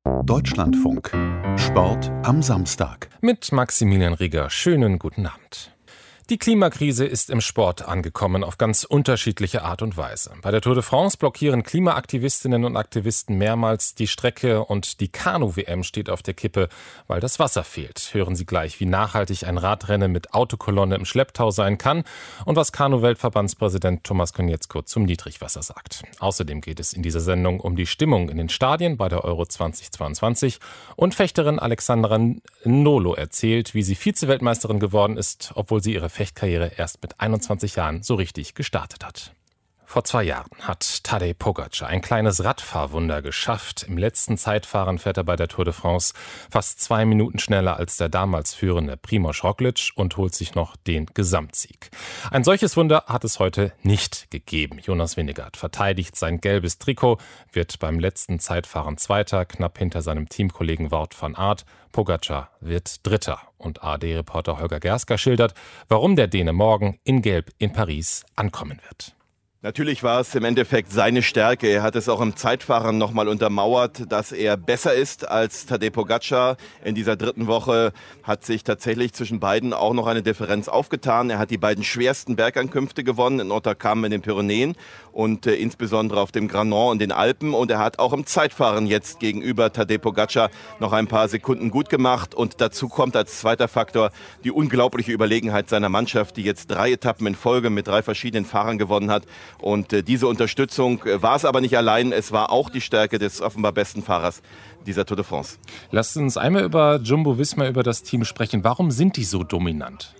Deutschlandfunk. Sport am Samstag. Mit Maximilian Rieger. Schönen guten Abend. Die Klimakrise ist im Sport angekommen, auf ganz unterschiedliche Art und Weise. Bei der Tour de France blockieren Klimaaktivistinnen und Aktivisten mehrmals die Strecke und die Kanu-WM steht auf der Kippe, weil das Wasser fehlt. Hören Sie gleich, wie nachhaltig ein Radrennen mit Autokolonne im Schlepptau sein kann und was Kanu-Weltverbandspräsident Thomas Konietzko zum Niedrigwasser sagt. Außerdem geht es in dieser Sendung um die Stimmung in den Stadien bei der Euro 2022 und Fechterin Alexandra Nolo erzählt, wie sie Vize-Weltmeisterin geworden ist, obwohl sie ihre Fechtkarriere erst mit 21 Jahren so richtig gestartet hat. Vor 2 Jahren hat Tadej Pogačar ein kleines Radfahrwunder geschafft. Im letzten Zeitfahren fährt er bei der Tour de France fast 2 Minuten schneller als der damals führende Primož Roglič und holt sich noch den Gesamtsieg. Ein solches Wunder hat es heute nicht gegeben. Jonas Vingegaard verteidigt sein gelbes Trikot, wird beim letzten Zeitfahren Zweiter, knapp hinter seinem Teamkollegen Wout van Aert. Pogačar wird Dritter. Und ARD-Reporter Holger Gerska schildert, warum der Däne morgen in Gelb in Paris ankommen wird. Natürlich war es im Endeffekt seine Stärke. Er hat es auch im Zeitfahren nochmal untermauert, dass er besser ist als Tadej Pogačar. In dieser dritten Woche hat sich tatsächlich zwischen beiden auch noch eine Differenz aufgetan. Er hat die beiden schwersten Bergankünfte gewonnen, in Hautacam in den Pyrenäen und insbesondere auf dem Granon und den Alpen. Und er hat auch im Zeitfahren jetzt gegenüber Tadej Pogačar noch ein paar Sekunden gut gemacht. Und dazu kommt als zweiter Faktor die unglaubliche Überlegenheit seiner Mannschaft, die jetzt 3 Etappen in Folge mit 3 verschiedenen Fahrern gewonnen hat. Und diese Unterstützung war es aber nicht allein, es war auch die Stärke des offenbar besten Fahrers dieser Tour de France. Lasst uns einmal über Jumbo-Visma, über das Team sprechen. Warum sind die so dominant?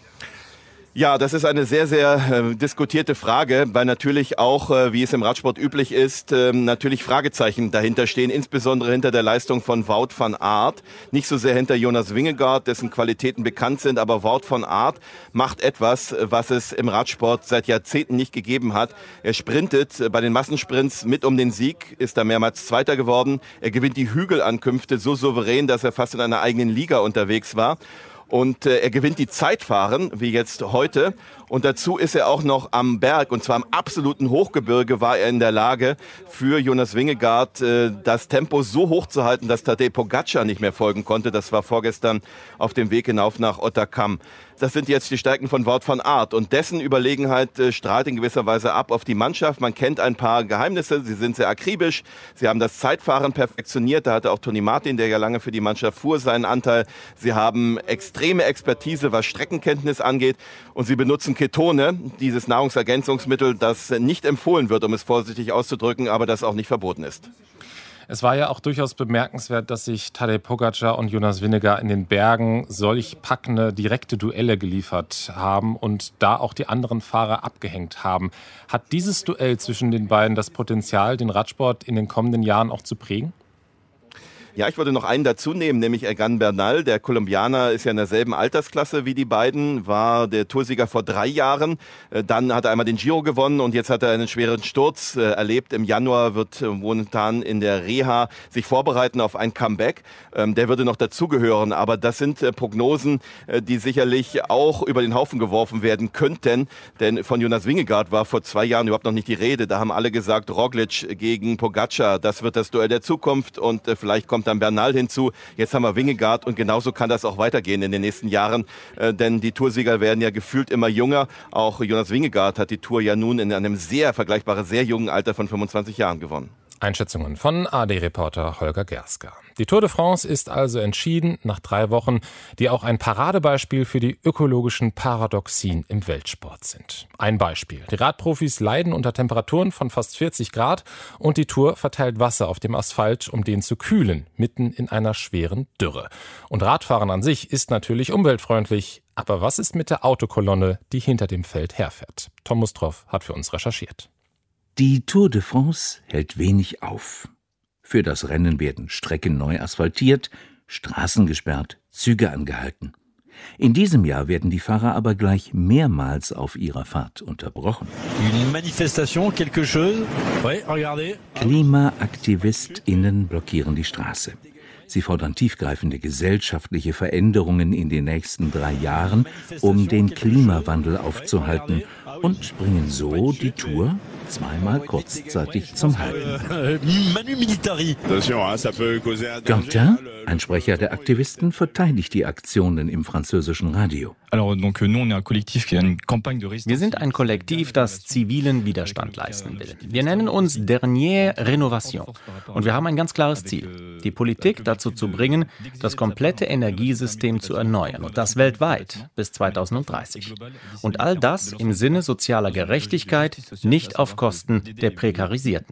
Ja, das ist eine sehr, sehr diskutierte Frage, weil natürlich auch, wie es im Radsport üblich ist, natürlich Fragezeichen dahinter stehen, insbesondere hinter der Leistung von Wout van Aert. Nicht so sehr hinter Jonas Vingegaard, dessen Qualitäten bekannt sind, aber Wout van Aert macht etwas, was es im Radsport seit Jahrzehnten nicht gegeben hat. Er sprintet bei den Massensprints mit um den Sieg, ist da mehrmals Zweiter geworden. Er gewinnt die Hügelankünfte so souverän, dass er fast in einer eigenen Liga unterwegs war. Und er gewinnt die Zeitfahren, wie jetzt heute. Und dazu ist er auch noch am Berg, und zwar am absoluten Hochgebirge war er in der Lage, für Jonas Vingegaard das Tempo so hoch zu halten, dass Tadej Pogačar nicht mehr folgen konnte. Das war vorgestern auf dem Weg hinauf nach Hautacam. Das sind jetzt die Stärken von Wout van Aert. Und dessen Überlegenheit strahlt in gewisser Weise ab auf die Mannschaft. Man kennt ein paar Geheimnisse. Sie sind sehr akribisch. Sie haben das Zeitfahren perfektioniert. Da hatte auch Tony Martin, der ja lange für die Mannschaft fuhr, seinen Anteil. Sie haben extreme Expertise, was Streckenkenntnis angeht. Und sie benutzen Ketone, dieses Nahrungsergänzungsmittel, das nicht empfohlen wird, um es vorsichtig auszudrücken, aber das auch nicht verboten ist. Es war ja auch durchaus bemerkenswert, dass sich Tadej Pogačar und Jonas Vingegaard in den Bergen solch packende, direkte Duelle geliefert haben und da auch die anderen Fahrer abgehängt haben. Hat dieses Duell zwischen den beiden das Potenzial, den Radsport in den kommenden Jahren auch zu prägen? Ja, ich würde noch einen dazu nehmen, nämlich Egan Bernal. Der Kolumbianer ist ja in derselben Altersklasse wie die beiden, war der Toursieger vor 3 Jahren. Dann hat er einmal den Giro gewonnen und jetzt hat er einen schweren Sturz erlebt. Im Januar wird momentan in der Reha sich vorbereiten auf ein Comeback. Der würde noch dazugehören, aber das sind Prognosen, die sicherlich auch über den Haufen geworfen werden könnten. Denn von Jonas Vingegaard war vor 2 Jahren überhaupt noch nicht die Rede. Da haben alle gesagt, Roglič gegen Pogačar, das wird das Duell der Zukunft und vielleicht kommt dann Bernal hinzu. Jetzt haben wir Vingegaard und genauso kann das auch weitergehen in den nächsten Jahren, denn die Toursieger werden ja gefühlt immer jünger. Auch Jonas Vingegaard hat die Tour ja nun in einem sehr jungen Alter von 25 Jahren gewonnen. Einschätzungen von ARD-Reporter Holger Gerska. Die Tour de France ist also entschieden nach 3 Wochen, die auch ein Paradebeispiel für die ökologischen Paradoxien im Weltsport sind. Ein Beispiel. Die Radprofis leiden unter Temperaturen von fast 40 Grad und die Tour verteilt Wasser auf dem Asphalt, um den zu kühlen, mitten in einer schweren Dürre. Und Radfahren an sich ist natürlich umweltfreundlich. Aber was ist mit der Autokolonne, die hinter dem Feld herfährt? Tom Mustroff hat für uns recherchiert. Die Tour de France hält wenig auf. Für das Rennen werden Strecken neu asphaltiert, Straßen gesperrt, Züge angehalten. In diesem Jahr werden die Fahrer aber gleich mehrmals auf ihrer Fahrt unterbrochen. KlimaaktivistInnen blockieren die Straße. Sie fordern tiefgreifende gesellschaftliche Veränderungen in den nächsten 3 Jahren, um den Klimawandel aufzuhalten, und bringen so die Tour zweimal kurzzeitig zum Halten. Quentin, ein Sprecher der Aktivisten, verteidigt die Aktionen im französischen Radio. Wir sind ein Kollektiv, das zivilen Widerstand leisten will. Wir nennen uns Dernière Rénovation. Und wir haben ein ganz klares Ziel: die Politik dazu zu bringen, das komplette Energiesystem zu erneuern. Und das weltweit bis 2030. Und all das im Sinne sozialer Gerechtigkeit, nicht auf Kosten der Prekarisierten.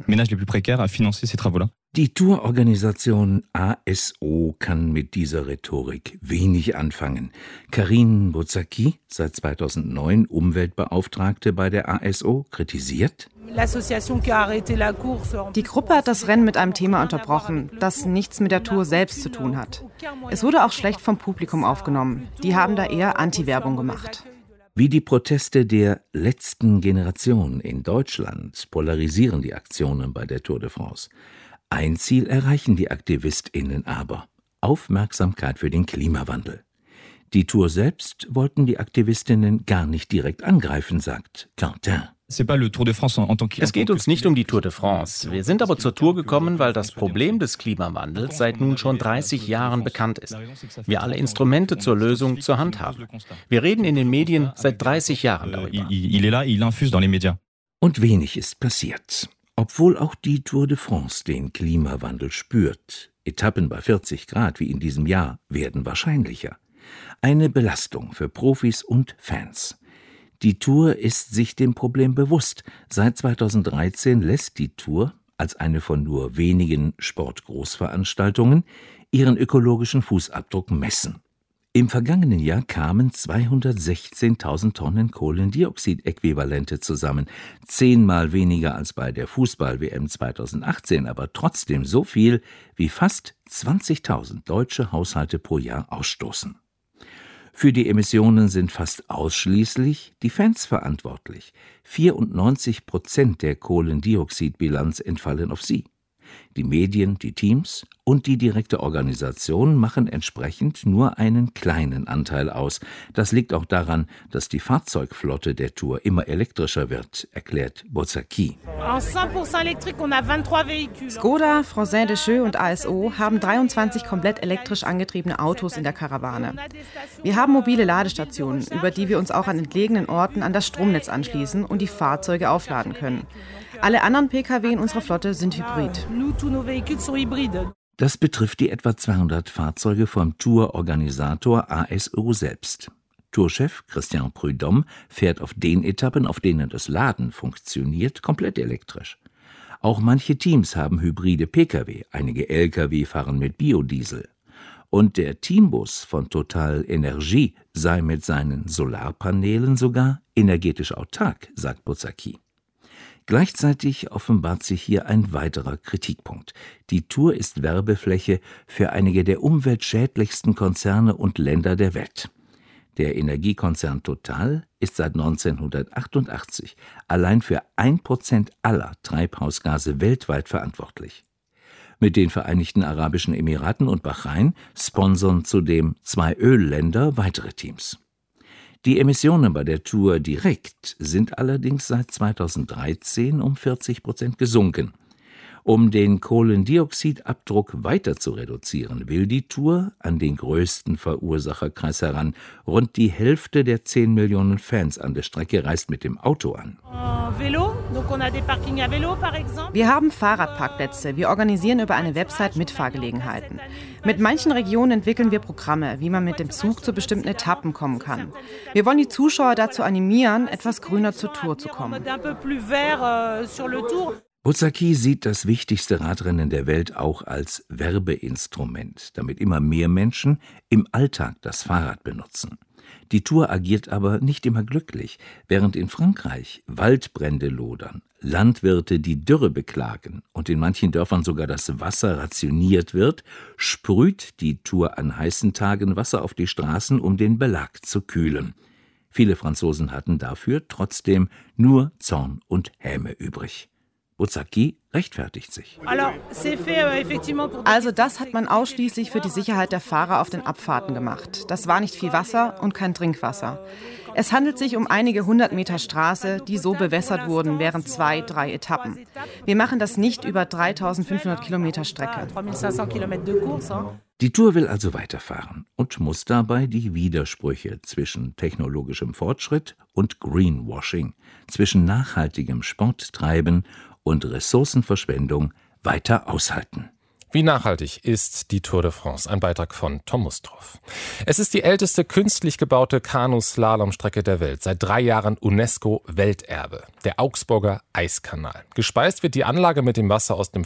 Die Tourorganisation ASO kann mit dieser Rhetorik wenig anfangen. Karine Bozzaki, seit 2009 Umweltbeauftragte bei der ASO, kritisiert: Die Gruppe hat das Rennen mit einem Thema unterbrochen, das nichts mit der Tour selbst zu tun hat. Es wurde auch schlecht vom Publikum aufgenommen. Die haben da eher Anti-Werbung gemacht. Wie die Proteste der letzten Generation in Deutschland polarisieren die Aktionen bei der Tour de France. Ein Ziel erreichen die AktivistInnen aber: Aufmerksamkeit für den Klimawandel. Die Tour selbst wollten die AktivistInnen gar nicht direkt angreifen, sagt Quentin. Es geht uns nicht um die Tour de France. Wir sind aber zur Tour gekommen, weil das Problem des Klimawandels seit nun schon 30 Jahren bekannt ist. Wir alle Instrumente zur Lösung zur Hand haben. Wir reden in den Medien seit 30 Jahren darüber. Und wenig ist passiert. Obwohl auch die Tour de France den Klimawandel spürt. Etappen bei 40 Grad wie in diesem Jahr werden wahrscheinlicher. Eine Belastung für Profis und Fans. Die Tour ist sich dem Problem bewusst. Seit 2013 lässt die Tour, als eine von nur wenigen Sportgroßveranstaltungen, ihren ökologischen Fußabdruck messen. Im vergangenen Jahr kamen 216.000 Tonnen Kohlendioxidäquivalente zusammen. 10-mal weniger als bei der Fußball-WM 2018, aber trotzdem so viel, wie fast 20.000 deutsche Haushalte pro Jahr ausstoßen. Für die Emissionen sind fast ausschließlich die Fans verantwortlich. 94% der Kohlendioxidbilanz entfallen auf sie. Die Medien, die Teams und die direkte Organisation machen entsprechend nur einen kleinen Anteil aus. Das liegt auch daran, dass die Fahrzeugflotte der Tour immer elektrischer wird, erklärt Bozzaki. Skoda, Français Deschaux und ASO haben 23 komplett elektrisch angetriebene Autos in der Karawane. Wir haben mobile Ladestationen, über die wir uns auch an entlegenen Orten an das Stromnetz anschließen und die Fahrzeuge aufladen können. Alle anderen Pkw in unserer Flotte sind hybrid. Das betrifft die etwa 200 Fahrzeuge vom Tourorganisator ASO selbst. Tourchef Christian Prudhomme fährt auf den Etappen, auf denen das Laden funktioniert, komplett elektrisch. Auch manche Teams haben hybride Pkw, einige Lkw fahren mit Biodiesel. Und der Teambus von Total Energie sei mit seinen Solarpanelen sogar energetisch autark, sagt Bozzaki. Gleichzeitig offenbart sich hier ein weiterer Kritikpunkt. Die Tour ist Werbefläche für einige der umweltschädlichsten Konzerne und Länder der Welt. Der Energiekonzern Total ist seit 1988 allein für 1% aller Treibhausgase weltweit verantwortlich. Mit den Vereinigten Arabischen Emiraten und Bahrain sponsern zudem 2 Ölländer weitere Teams. Die Emissionen bei der Tour direkt sind allerdings seit 2013 um 40% gesunken. Um den Kohlendioxidabdruck weiter zu reduzieren, will die Tour an den größten Verursacherkreis heran. Rund die Hälfte der 10 Millionen Fans an der Strecke reist mit dem Auto an. Wir haben Fahrradparkplätze. Wir organisieren über eine Website Mitfahrgelegenheiten. Mit manchen Regionen entwickeln wir Programme, wie man mit dem Zug zu bestimmten Etappen kommen kann. Wir wollen die Zuschauer dazu animieren, etwas grüner zur Tour zu kommen. Bozzaki sieht das wichtigste Radrennen der Welt auch als Werbeinstrument, damit immer mehr Menschen im Alltag das Fahrrad benutzen. Die Tour agiert aber nicht immer glücklich. Während in Frankreich Waldbrände lodern, Landwirte die Dürre beklagen und in manchen Dörfern sogar das Wasser rationiert wird, sprüht die Tour an heißen Tagen Wasser auf die Straßen, um den Belag zu kühlen. Viele Franzosen hatten dafür trotzdem nur Zorn und Häme übrig. Bouzaki rechtfertigt sich. Also das hat man ausschließlich für die Sicherheit der Fahrer auf den Abfahrten gemacht. Das war nicht viel Wasser und kein Trinkwasser. Es handelt sich um einige 100 Meter Straße, die so bewässert wurden während 2-3 Etappen. Wir machen das nicht über 3500 Kilometer Strecke. Die Tour will also weiterfahren und muss dabei die Widersprüche zwischen technologischem Fortschritt und Greenwashing, zwischen nachhaltigem Sporttreiben und Ressourcenverschwendung weiter aushalten. Wie nachhaltig ist die Tour de France? Ein Beitrag von Tom Mustroff. Es ist die älteste künstlich gebaute Kanu-Slalomstrecke der Welt. Seit 3 Jahren UNESCO-Welterbe. Der Augsburger Eiskanal. Gespeist wird die Anlage mit dem Wasser aus dem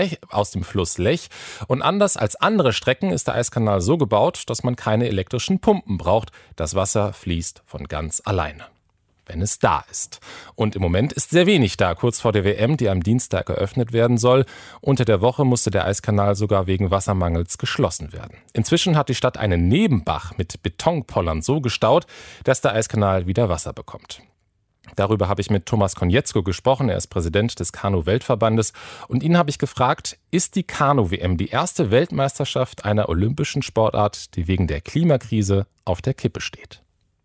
Fluss Lech. Und anders als andere Strecken ist der Eiskanal so gebaut, dass man keine elektrischen Pumpen braucht. Das Wasser fließt von ganz alleine, wenn es da ist. Und im Moment ist sehr wenig da, kurz vor der WM, die am Dienstag eröffnet werden soll. Unter der Woche musste der Eiskanal sogar wegen Wassermangels geschlossen werden. Inzwischen hat die Stadt einen Nebenbach mit Betonpollern so gestaut, dass der Eiskanal wieder Wasser bekommt. Darüber habe ich mit Thomas Konietzko gesprochen. Er ist Präsident des Kanu-Weltverbandes. Und ihn habe ich gefragt, ist die Kanu-WM die erste Weltmeisterschaft einer olympischen Sportart, die wegen der Klimakrise auf der Kippe steht?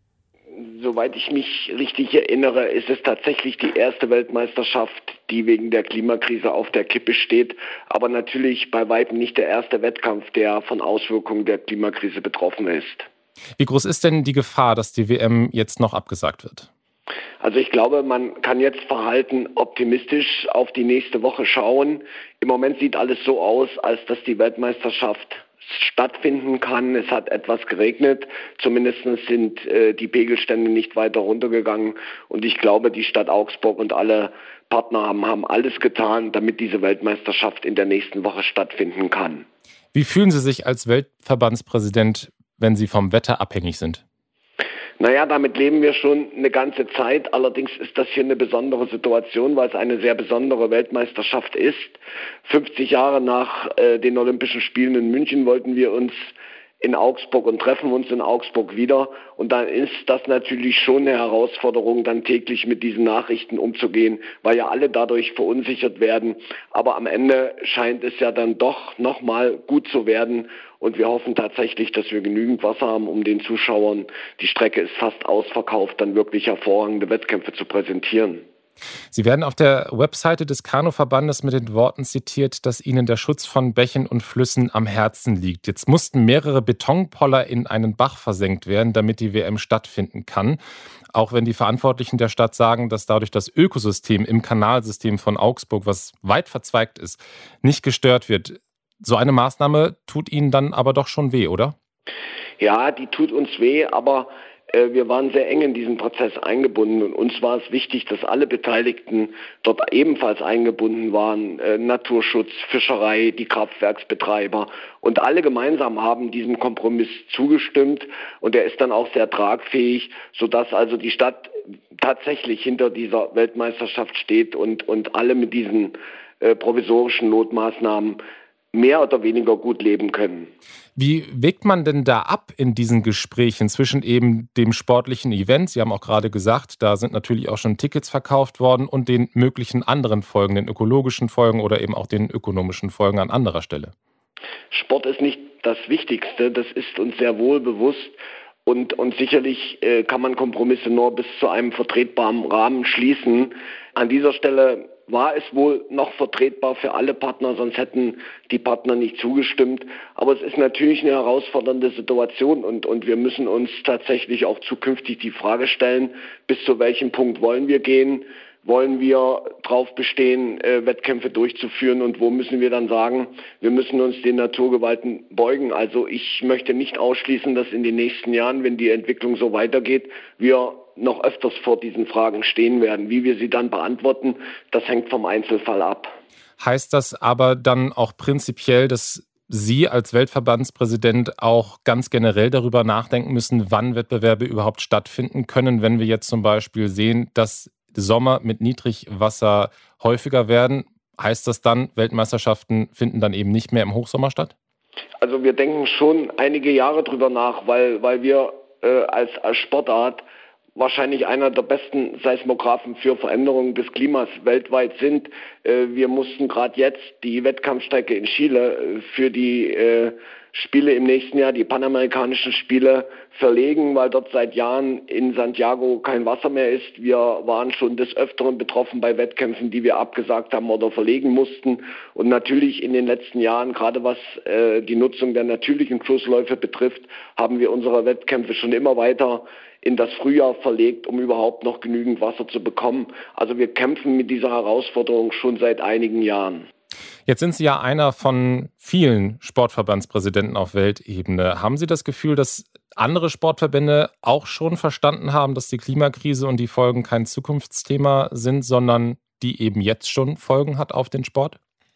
Soweit ich mich richtig erinnere, ist es tatsächlich die erste Weltmeisterschaft, die wegen der Klimakrise auf der Kippe steht. Aber natürlich bei weitem nicht der erste Wettkampf, der von Auswirkungen der Klimakrise betroffen ist. Wie groß ist denn die Gefahr, dass die WM jetzt noch abgesagt wird? Also ich glaube, man kann jetzt verhalten optimistisch auf die nächste Woche schauen. Im Moment sieht alles so aus, als dass die Weltmeisterschaft stattfinden kann. Es hat etwas geregnet, zumindest sind die Pegelstände nicht weiter runtergegangen und ich glaube, die Stadt Augsburg und alle Partner haben alles getan, damit diese Weltmeisterschaft in der nächsten Woche stattfinden kann. Wie fühlen Sie sich als Weltverbandspräsident, wenn Sie vom Wetter abhängig sind? Naja, damit leben wir schon eine ganze Zeit. Allerdings ist das hier eine besondere Situation, weil es eine sehr besondere Weltmeisterschaft ist. 50 Jahre nach den Olympischen Spielen in München wollten wir uns in Augsburg und treffen uns in Augsburg wieder. Und dann ist das natürlich schon eine Herausforderung, dann täglich mit diesen Nachrichten umzugehen, weil ja alle dadurch verunsichert werden. Aber am Ende scheint es ja dann doch nochmal gut zu werden. Und wir hoffen tatsächlich, dass wir genügend Wasser haben, um den Zuschauern, die Strecke ist fast ausverkauft, dann wirklich hervorragende Wettkämpfe zu präsentieren. Sie werden auf der Webseite des Kanuverbandes mit den Worten zitiert, dass Ihnen der Schutz von Bächen und Flüssen am Herzen liegt. Jetzt mussten mehrere Betonpoller in einen Bach versenkt werden, damit die WM stattfinden kann. Auch wenn die Verantwortlichen der Stadt sagen, dass dadurch das Ökosystem im Kanalsystem von Augsburg, was weit verzweigt ist, nicht gestört wird. So eine Maßnahme tut Ihnen dann aber doch schon weh, oder? Ja, die tut uns weh, aber wir waren sehr eng in diesen Prozess eingebunden und uns war es wichtig, dass alle Beteiligten dort ebenfalls eingebunden waren. Naturschutz, Fischerei, die Kraftwerksbetreiber und alle gemeinsam haben diesem Kompromiss zugestimmt und er ist dann auch sehr tragfähig, sodass also die Stadt tatsächlich hinter dieser Weltmeisterschaft steht und alle mit diesen provisorischen Notmaßnahmen mehr oder weniger gut leben können. Wie wägt man denn da ab in diesen Gesprächen zwischen eben dem sportlichen Event, Sie haben auch gerade gesagt, da sind natürlich auch schon Tickets verkauft worden, und den möglichen anderen Folgen, den ökologischen Folgen oder eben auch den ökonomischen Folgen an anderer Stelle? Sport ist nicht das Wichtigste, das ist uns sehr wohl bewusst. Und sicherlich kann man Kompromisse nur bis zu einem vertretbaren Rahmen schließen. An dieser Stelle war es wohl noch vertretbar für alle Partner, sonst hätten die Partner nicht zugestimmt. Aber es ist natürlich eine herausfordernde Situation und wir müssen uns tatsächlich auch zukünftig die Frage stellen, bis zu welchem Punkt wollen wir gehen? Wollen wir darauf bestehen, Wettkämpfe durchzuführen, und wo müssen wir dann sagen, wir müssen uns den Naturgewalten beugen? Also ich möchte nicht ausschließen, dass in den nächsten Jahren, wenn die Entwicklung so weitergeht, wir noch öfters vor diesen Fragen stehen werden. Wie wir sie dann beantworten, das hängt vom Einzelfall ab. Heißt das aber dann auch prinzipiell, dass Sie als Weltverbandspräsident auch ganz generell darüber nachdenken müssen, wann Wettbewerbe überhaupt stattfinden können, wenn wir jetzt zum Beispiel sehen, dass Sommer mit Niedrigwasser häufiger werden? Heißt das dann, Weltmeisterschaften finden dann eben nicht mehr im Hochsommer statt? Also wir denken schon einige Jahre drüber nach, weil wir als Sportart wahrscheinlich einer der besten Seismographen für Veränderungen des Klimas weltweit sind. Wir mussten gerade jetzt die Wettkampfstrecke in Chile für die Spiele im nächsten Jahr, die panamerikanischen Spiele, verlegen, weil dort seit Jahren in Santiago kein Wasser mehr ist. Wir waren schon des Öfteren betroffen bei Wettkämpfen, die wir abgesagt haben oder verlegen mussten. Und natürlich in den letzten Jahren, gerade was die Nutzung der natürlichen Flussläufe betrifft, haben wir unsere Wettkämpfe schon immer weiter in das Frühjahr verlegt, um überhaupt noch genügend Wasser zu bekommen. Also wir kämpfen mit dieser Herausforderung schon seit einigen Jahren. Jetzt sind Sie ja einer von vielen Sportverbandspräsidenten auf Weltebene. Haben Sie das Gefühl, dass andere Sportverbände auch schon verstanden haben, dass die Klimakrise und die Folgen kein Zukunftsthema sind, sondern die eben jetzt schon Folgen hat auf den Sport?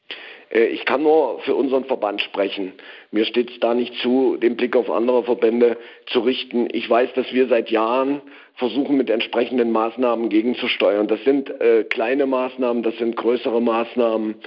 Ich kann nur für unseren Verband sprechen. Mir steht es da nicht zu, den Blick auf andere Verbände zu richten. Ich weiß, dass wir seit Jahren versuchen, mit entsprechenden Maßnahmen gegenzusteuern. Das sind kleine Maßnahmen, das sind größere Maßnahmen.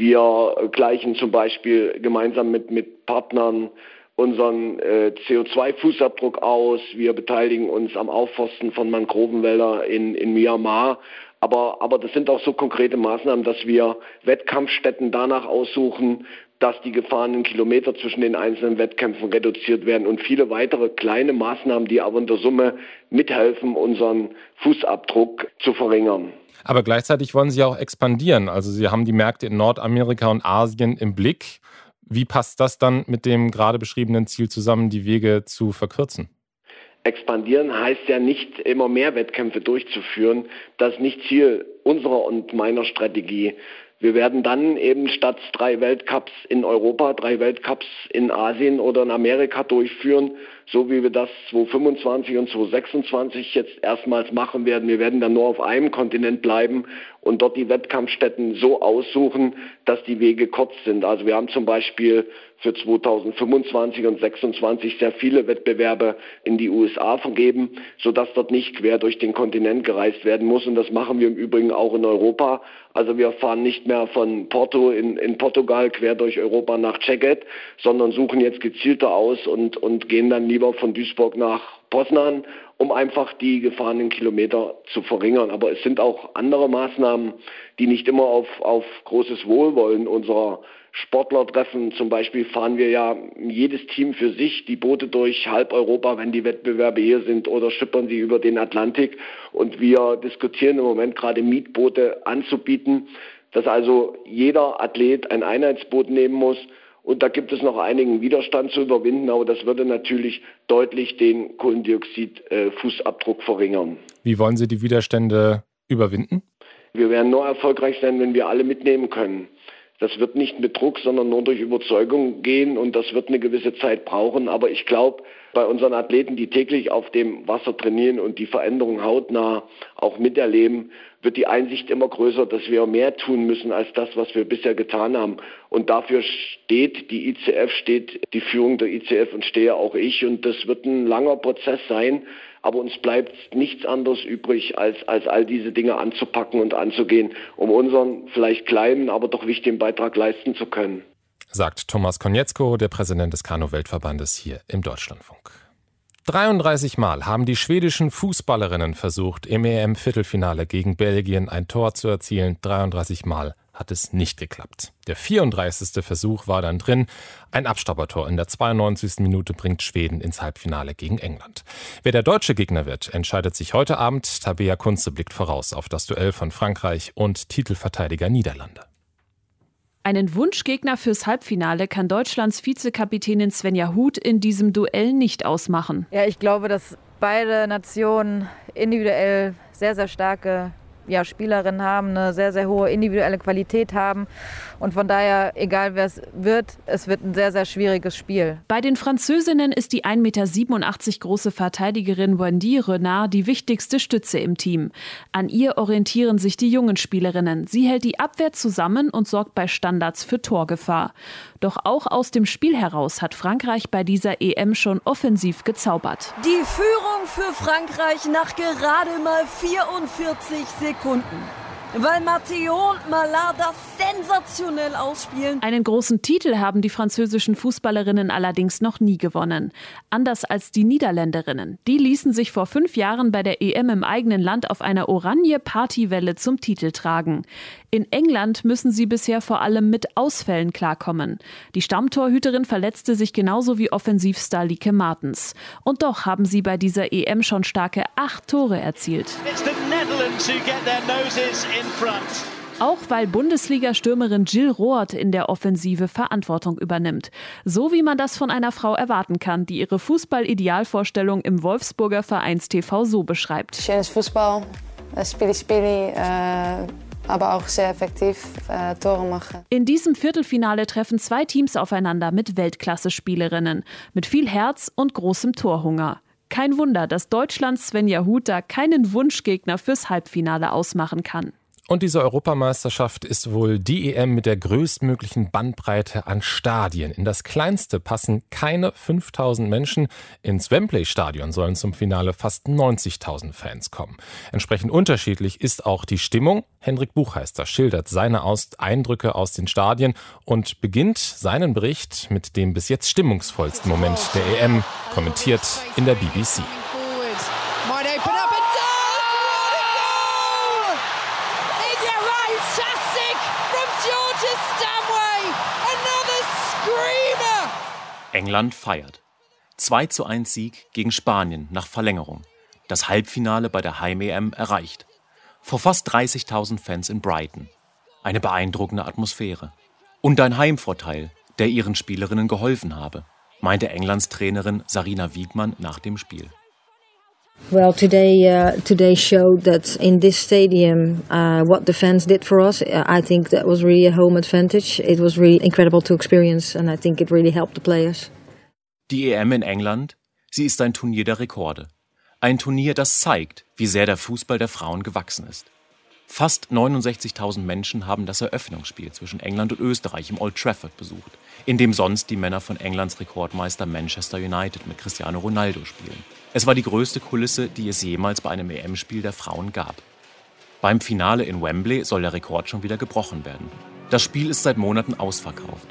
Wir gleichen zum Beispiel gemeinsam mit Partnern unseren CO2-Fußabdruck aus. Wir beteiligen uns am Aufforsten von Mangrovenwäldern in Myanmar. Aber das sind auch so konkrete Maßnahmen, dass wir Wettkampfstätten danach aussuchen, dass die gefahrenen Kilometer zwischen den einzelnen Wettkämpfen reduziert werden und viele weitere kleine Maßnahmen, die aber in der Summe mithelfen, unseren Fußabdruck zu verringern. Aber gleichzeitig wollen Sie auch expandieren. Also Sie haben die Märkte in Nordamerika und Asien im Blick. Wie passt das dann mit dem gerade beschriebenen Ziel zusammen, die Wege zu verkürzen? Expandieren heißt ja nicht, immer mehr Wettkämpfe durchzuführen. Das ist nicht Ziel unserer und meiner Strategie. Wir werden dann eben statt 3 Weltcups in Europa, 3 Weltcups in Asien oder in Amerika durchführen, so wie wir das 2025 und 2026 jetzt erstmals machen werden. Wir werden dann nur auf einem Kontinent bleiben und dort die Wettkampfstätten so aussuchen, dass die Wege kurz sind. Also wir haben zum Beispiel für 2025 und 2026 sehr viele Wettbewerbe in die USA vergeben, sodass dort nicht quer durch den Kontinent gereist werden muss. Und das machen wir im Übrigen auch in Europa. Also wir fahren nicht mehr von Porto in Portugal quer durch Europa nach Szeged, sondern suchen jetzt gezielter aus und gehen dann lieber von Duisburg nach Poznan, um einfach die gefahrenen Kilometer zu verringern. Aber es sind auch andere Maßnahmen, die nicht immer auf großes Wohlwollen unserer Sportler treffen. Zum Beispiel fahren wir ja jedes Team für sich die Boote durch halb Europa, wenn die Wettbewerbe hier sind, oder schippern sie über den Atlantik. Und wir diskutieren im Moment gerade Mietboote anzubieten, dass also jeder Athlet ein Einheitsboot nehmen muss. Und da gibt es noch einigen Widerstand zu überwinden, aber das würde natürlich deutlich den Kohlendioxid-Fußabdruck verringern. Wie wollen Sie die Widerstände überwinden? Wir werden nur erfolgreich sein, wenn wir alle mitnehmen können. Das wird nicht mit Druck, sondern nur durch Überzeugung gehen, und das wird eine gewisse Zeit brauchen. Aber ich glaube, bei unseren Athleten, die täglich auf dem Wasser trainieren und die Veränderung hautnah auch miterleben, wird die Einsicht immer größer, dass wir mehr tun müssen als das, was wir bisher getan haben. Und dafür steht die ICF, steht die Führung der ICF und stehe auch ich. Und das wird ein langer Prozess sein. Aber uns bleibt nichts anderes übrig, als all diese Dinge anzupacken und anzugehen, um unseren vielleicht kleinen, aber doch wichtigen Beitrag leisten zu können. Sagt Thomas Konietzko, der Präsident des Kanu-Weltverbandes hier im Deutschlandfunk. 33 Mal haben die schwedischen Fußballerinnen versucht, im EM-Viertelfinale gegen Belgien ein Tor zu erzielen. 33 Mal hat es nicht geklappt. Der 34. Versuch war dann drin. Ein Abstaubertor in der 92. Minute bringt Schweden ins Halbfinale gegen England. Wer der deutsche Gegner wird, entscheidet sich heute Abend. Tabea Kunze blickt voraus auf das Duell von Frankreich und Titelverteidiger Niederlande. Einen Wunschgegner fürs Halbfinale kann Deutschlands Vizekapitänin Svenja Huth in diesem Duell nicht ausmachen. Ja, ich glaube, dass beide Nationen individuell sehr, sehr starke Spielerinnen haben, eine sehr, sehr hohe individuelle Qualität haben. Und von daher, egal wer es wird ein sehr, sehr schwieriges Spiel. Bei den Französinnen ist die 1,87 Meter große Verteidigerin Wendy Renard die wichtigste Stütze im Team. An ihr orientieren sich die jungen Spielerinnen. Sie hält die Abwehr zusammen und sorgt bei Standards für Torgefahr. Doch auch aus dem Spiel heraus hat Frankreich bei dieser EM schon offensiv gezaubert. Die Führung für Frankreich nach gerade mal 44 Sekunden. weil Matteo und Mala das sensationell ausspielen. Einen großen Titel haben die französischen Fußballerinnen allerdings noch nie gewonnen. Anders als die Niederländerinnen. Die ließen sich vor 5 Jahren bei der EM im eigenen Land auf einer oranje Partywelle zum Titel tragen. In England müssen sie bisher vor allem mit Ausfällen klarkommen. Die Stammtorhüterin verletzte sich genauso wie Offensivstar Lieke Martens. Und doch haben sie bei dieser EM schon starke 8 Tore erzielt. Auch weil Bundesliga-Stürmerin Jill Roord in der Offensive Verantwortung übernimmt. So wie man das von einer Frau erwarten kann, die ihre Fußball-Idealvorstellung im Wolfsburger Vereins-TV so beschreibt. Schönes Fußball, Spili, aber auch sehr effektiv Tore machen. In diesem Viertelfinale treffen 2 Teams aufeinander mit Weltklasse-Spielerinnen, mit viel Herz und großem Torhunger. Kein Wunder, dass Deutschlands Svenja Huth keinen Wunschgegner fürs Halbfinale ausmachen kann. Und diese Europameisterschaft ist wohl die EM mit der größtmöglichen Bandbreite an Stadien. In das kleinste passen keine 5.000 Menschen. Ins Wembley-Stadion sollen zum Finale fast 90.000 Fans kommen. Entsprechend unterschiedlich ist auch die Stimmung. Hendrik Buchheister schildert seine Eindrücke aus den Stadien und beginnt seinen Bericht mit dem bis jetzt stimmungsvollsten Moment der EM, kommentiert in der BBC. England feiert. 2:1 Sieg gegen Spanien nach Verlängerung. Das Halbfinale bei der Heim-EM erreicht. Vor fast 30.000 Fans in Brighton. Eine beeindruckende Atmosphäre. Und ein Heimvorteil, der ihren Spielerinnen geholfen habe, meinte Englands Trainerin Sarina Wiegmann nach dem Spiel. Well, today showed that in this stadium, what the fans did for us, I think that was really a home advantage. It was really incredible to experience and I think it really helped the players. Die EM in England, sie ist ein Turnier der Rekorde. Ein Turnier, das zeigt, wie sehr der Fußball der Frauen gewachsen ist. Fast 69.000 Menschen haben das Eröffnungsspiel zwischen England und Österreich im Old Trafford besucht, in dem sonst die Männer von Englands Rekordmeister Manchester United mit Cristiano Ronaldo spielen. Es war die größte Kulisse, die es jemals bei einem EM-Spiel der Frauen gab. Beim Finale in Wembley soll der Rekord schon wieder gebrochen werden. Das Spiel ist seit Monaten ausverkauft.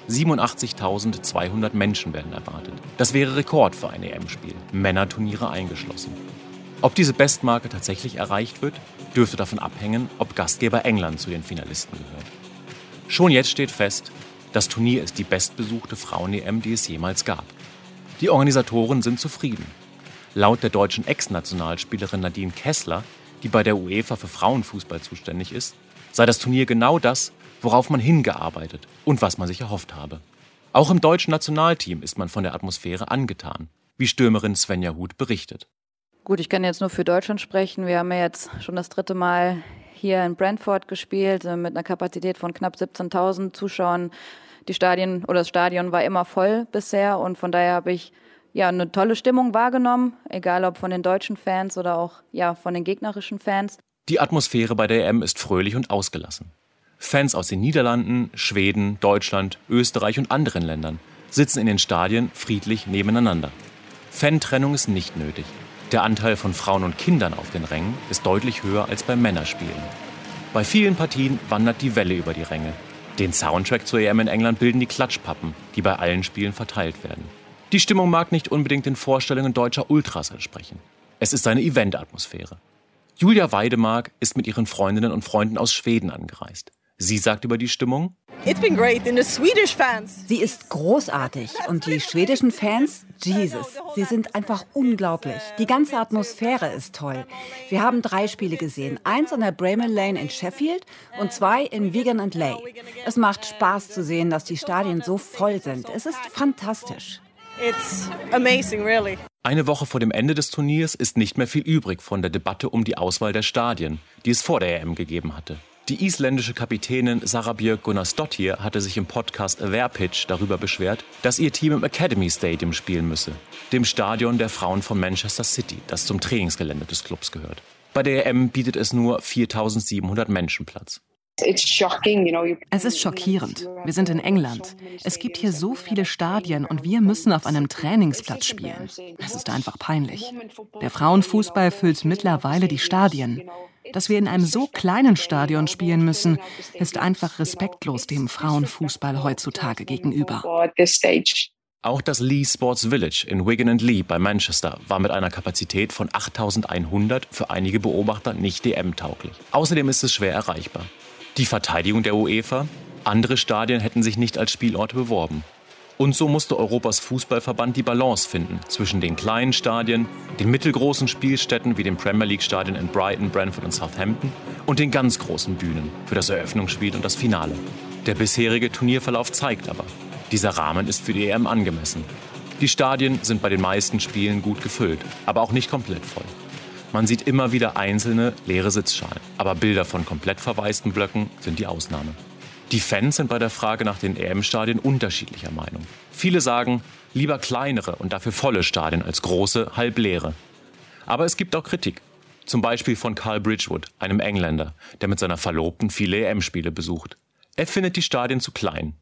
87.200 Menschen werden erwartet. Das wäre Rekord für ein EM-Spiel, Männerturniere eingeschlossen. Ob diese Bestmarke tatsächlich erreicht wird, dürfte davon abhängen, ob Gastgeber England zu den Finalisten gehört. Schon jetzt steht fest, das Turnier ist die bestbesuchte Frauen-EM, die es jemals gab. Die Organisatoren sind zufrieden. Laut der deutschen Ex-Nationalspielerin Nadine Kessler, die bei der UEFA für Frauenfußball zuständig ist, sei das Turnier genau das, worauf man hingearbeitet und was man sich erhofft habe. Auch im deutschen Nationalteam ist man von der Atmosphäre angetan, wie Stürmerin Svenja Huth berichtet. Gut, ich kann jetzt nur für Deutschland sprechen. Wir haben ja jetzt schon das 3. Mal hier in Brentford gespielt, mit einer Kapazität von knapp 17.000 Zuschauern. Das Stadion war immer voll bisher und von daher habe ich eine tolle Stimmung wahrgenommen, egal ob von den deutschen Fans oder auch von den gegnerischen Fans. Die Atmosphäre bei der EM ist fröhlich und ausgelassen. Fans aus den Niederlanden, Schweden, Deutschland, Österreich und anderen Ländern sitzen in den Stadien friedlich nebeneinander. Fantrennung ist nicht nötig. Der Anteil von Frauen und Kindern auf den Rängen ist deutlich höher als bei Männerspielen. Bei vielen Partien wandert die Welle über die Ränge. Den Soundtrack zur EM in England bilden die Klatschpappen, die bei allen Spielen verteilt werden. Die Stimmung mag nicht unbedingt den Vorstellungen deutscher Ultras entsprechen. Es ist eine Event-Atmosphäre. Julia Weidemark ist mit ihren Freundinnen und Freunden aus Schweden angereist. Sie sagt über die Stimmung: Sie ist großartig und die schwedischen Fans, Jesus, sie sind einfach unglaublich. Die ganze Atmosphäre ist toll. Wir haben 3 Spiele gesehen, 1 an der Bramall Lane in Sheffield und 2 in Wigan and Leigh. Es macht Spaß zu sehen, dass die Stadien so voll sind. Es ist fantastisch. It's amazing, really. Eine Woche vor dem Ende des Turniers ist nicht mehr viel übrig von der Debatte um die Auswahl der Stadien, die es vor der EM gegeben hatte. Die isländische Kapitänin Sara Björk Gunnarsdottir hatte sich im Podcast Their Pitch darüber beschwert, dass ihr Team im Academy Stadium spielen müsse, dem Stadion der Frauen von Manchester City, das zum Trainingsgelände des Clubs gehört. Bei der EM bietet es nur 4.700 Menschen Platz. Es ist schockierend. Wir sind in England. Es gibt hier so viele Stadien und wir müssen auf einem Trainingsplatz spielen. Es ist einfach peinlich. Der Frauenfußball füllt mittlerweile die Stadien. Dass wir in einem so kleinen Stadion spielen müssen, ist einfach respektlos dem Frauenfußball heutzutage gegenüber. Auch das Lee Sports Village in Wigan and Lee bei Manchester war mit einer Kapazität von 8.100 für einige Beobachter nicht DM-tauglich. Außerdem ist es schwer erreichbar. Die Verteidigung der UEFA: andere Stadien hätten sich nicht als Spielorte beworben. Und so musste Europas Fußballverband die Balance finden zwischen den kleinen Stadien, den mittelgroßen Spielstätten wie den Premier League-Stadien in Brighton, Brentford und Southampton und den ganz großen Bühnen für das Eröffnungsspiel und das Finale. Der bisherige Turnierverlauf zeigt aber, dieser Rahmen ist für die EM angemessen. Die Stadien sind bei den meisten Spielen gut gefüllt, aber auch nicht komplett voll. Man sieht immer wieder einzelne leere Sitzschalen, aber Bilder von komplett verwaisten Blöcken sind die Ausnahme. Die Fans sind bei der Frage nach den EM-Stadien unterschiedlicher Meinung. Viele sagen, lieber kleinere und dafür volle Stadien als große, halbleere. Aber es gibt auch Kritik. Zum Beispiel von Carl Bridgewood, einem Engländer, der mit seiner Verlobten viele EM-Spiele besucht. Er findet die Stadien zu klein.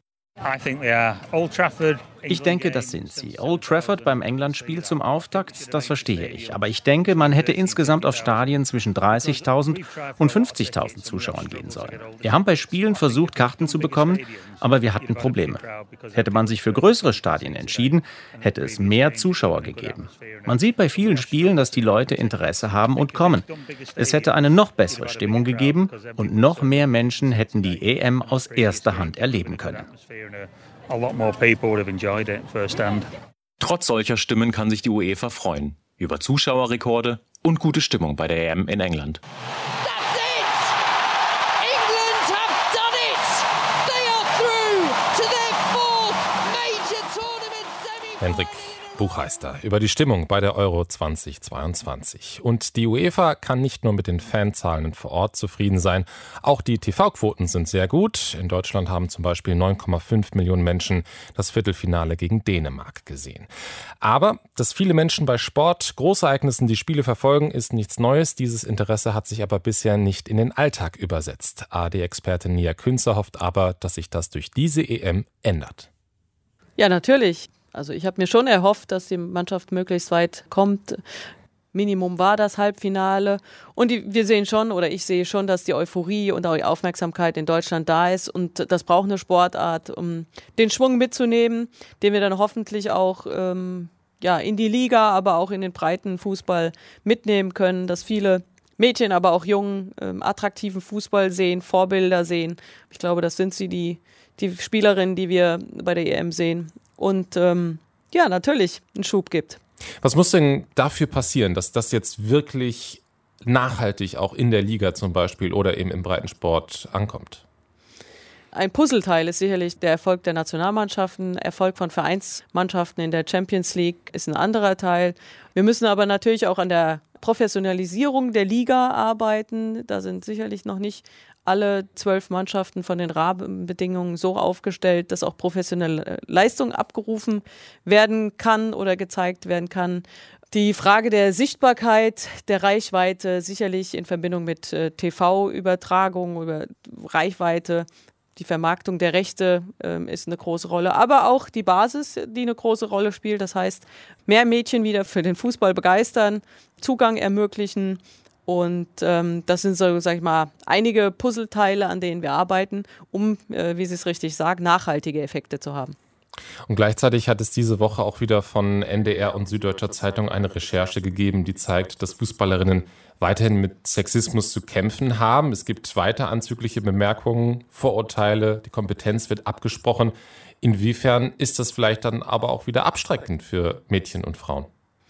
Ich denke, das sind sie. Old Trafford beim England-Spiel zum Auftakt, das verstehe ich. Aber ich denke, man hätte insgesamt auf Stadien zwischen 30.000 und 50.000 Zuschauern gehen sollen. Wir haben bei Spielen versucht, Karten zu bekommen, aber wir hatten Probleme. Hätte man sich für größere Stadien entschieden, hätte es mehr Zuschauer gegeben. Man sieht bei vielen Spielen, dass die Leute Interesse haben und kommen. Es hätte eine noch bessere Stimmung gegeben und noch mehr Menschen hätten die EM aus erster Hand erleben können. Trotz solcher Stimmen kann sich die UEFA freuen über Zuschauerrekorde und gute Stimmung bei der EM in England. Hendrik Buchheister über die Stimmung bei der Euro 2022. Und die UEFA kann nicht nur mit den Fanzahlen vor Ort zufrieden sein, auch die TV-Quoten sind sehr gut. In Deutschland haben zum Beispiel 9,5 Millionen Menschen das Viertelfinale gegen Dänemark gesehen. Aber dass viele Menschen bei Sport, Großereignissen die Spiele verfolgen, ist nichts Neues. Dieses Interesse hat sich aber bisher nicht in den Alltag übersetzt. ARD-Expertin Nia Künzer hofft aber, dass sich das durch diese EM ändert. Ja, natürlich. Also ich habe mir schon erhofft, dass die Mannschaft möglichst weit kommt. Minimum war das Halbfinale. Und wir sehen schon, oder ich sehe schon, dass die Euphorie und auch die Aufmerksamkeit in Deutschland da ist. Und das braucht eine Sportart, um den Schwung mitzunehmen, den wir dann hoffentlich auch in die Liga, aber auch in den breiten Fußball mitnehmen können, dass viele Mädchen, aber auch Jungen attraktiven Fußball sehen, Vorbilder sehen. Ich glaube, das sind sie, die Spielerinnen, die wir bei der EM sehen. Und natürlich einen Schub gibt. Was muss denn dafür passieren, dass das jetzt wirklich nachhaltig auch in der Liga zum Beispiel oder eben im Breitensport ankommt? Ein Puzzleteil ist sicherlich der Erfolg der Nationalmannschaften. Erfolg von Vereinsmannschaften in der Champions League ist ein anderer Teil. Wir müssen aber natürlich auch an der Professionalisierung der Liga arbeiten. Da sind sicherlich noch nicht alle 12 Mannschaften von den Rahmenbedingungen so aufgestellt, dass auch professionelle Leistung abgerufen werden kann oder gezeigt werden kann. Die Frage der Sichtbarkeit, der Reichweite, sicherlich in Verbindung mit TV-Übertragung, über Reichweite, die Vermarktung der Rechte ist eine große Rolle, aber auch die Basis, die eine große Rolle spielt. Das heißt, mehr Mädchen wieder für den Fußball begeistern, Zugang ermöglichen. Und das sind so, sag ich mal, einige Puzzleteile, an denen wir arbeiten, um, wie Sie es richtig sagen, nachhaltige Effekte zu haben. Und gleichzeitig hat es diese Woche auch wieder von NDR und Süddeutscher Zeitung eine Recherche gegeben, die zeigt, dass Fußballerinnen weiterhin mit Sexismus zu kämpfen haben. Es gibt weiter anzügliche Bemerkungen, Vorurteile, die Kompetenz wird abgesprochen. Inwiefern ist das vielleicht dann aber auch wieder abschreckend für Mädchen und Frauen?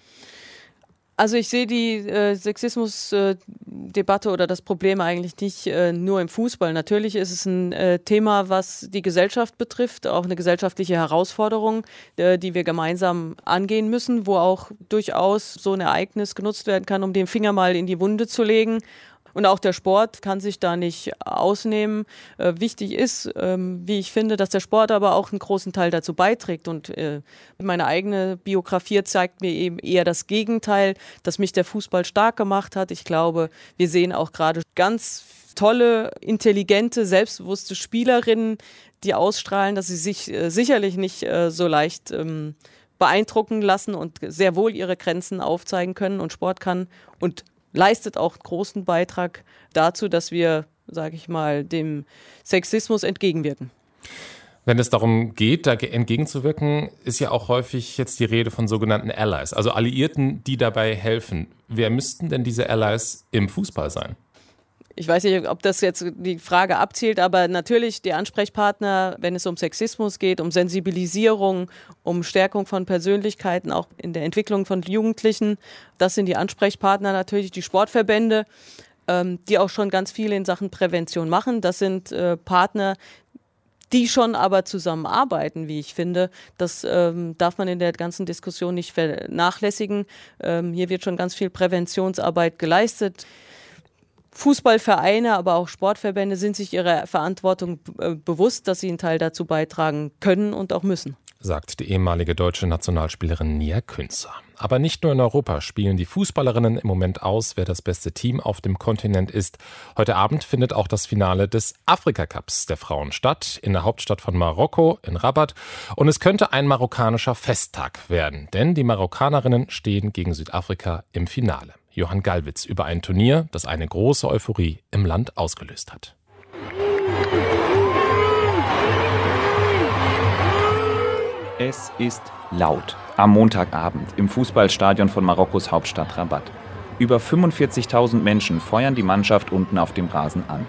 Also ich sehe die Sexismusdebatte oder das Problem eigentlich nicht nur im Fußball. Natürlich ist es ein Thema, was die Gesellschaft betrifft, auch eine gesellschaftliche Herausforderung, die wir gemeinsam angehen müssen, wo auch durchaus so ein Ereignis genutzt werden kann, um den Finger mal in die Wunde zu legen. Und auch der Sport kann sich da nicht ausnehmen. Wichtig ist, wie ich finde, dass der Sport aber auch einen großen Teil dazu beiträgt. Und meine eigene Biografie zeigt mir eben eher das Gegenteil, dass mich der Fußball stark gemacht hat. Ich glaube, wir sehen auch gerade ganz tolle, intelligente, selbstbewusste Spielerinnen, die ausstrahlen, dass sie sich sicherlich nicht so leicht beeindrucken lassen und sehr wohl ihre Grenzen aufzeigen können. Und Sport kann und leistet auch großen Beitrag dazu, dass wir, sage ich mal, dem Sexismus entgegenwirken. Wenn es darum geht, da entgegenzuwirken, ist ja auch häufig jetzt die Rede von sogenannten Allies, also Alliierten, die dabei helfen. Wer müssten denn diese Allies im Fußball sein? Ich weiß nicht, ob das jetzt die Frage abzielt, aber natürlich die Ansprechpartner, wenn es um Sexismus geht, um Sensibilisierung, um Stärkung von Persönlichkeiten, auch in der Entwicklung von Jugendlichen, das sind die Ansprechpartner natürlich, die Sportverbände, die auch schon ganz viel in Sachen Prävention machen. Das sind Partner, die schon aber zusammenarbeiten, wie ich finde. Das darf man in der ganzen Diskussion nicht vernachlässigen. Hier wird schon ganz viel Präventionsarbeit geleistet. Fußballvereine, aber auch Sportverbände sind sich ihrer Verantwortung bewusst, dass sie einen Teil dazu beitragen können und auch müssen. Sagt die ehemalige deutsche Nationalspielerin Nia Künzer. Aber nicht nur in Europa spielen die Fußballerinnen im Moment aus, wer das beste Team auf dem Kontinent ist. Heute Abend findet auch das Finale des Afrika-Cups der Frauen statt, in der Hauptstadt von Marokko, in Rabat. Und es könnte ein marokkanischer Festtag werden, denn die Marokkanerinnen stehen gegen Südafrika im Finale. Johann Gallwitz über ein Turnier, das eine große Euphorie im Land ausgelöst hat. Es ist laut am Montagabend im Fußballstadion von Marokkos Hauptstadt Rabat. Über 45.000 Menschen feuern die Mannschaft unten auf dem Rasen an.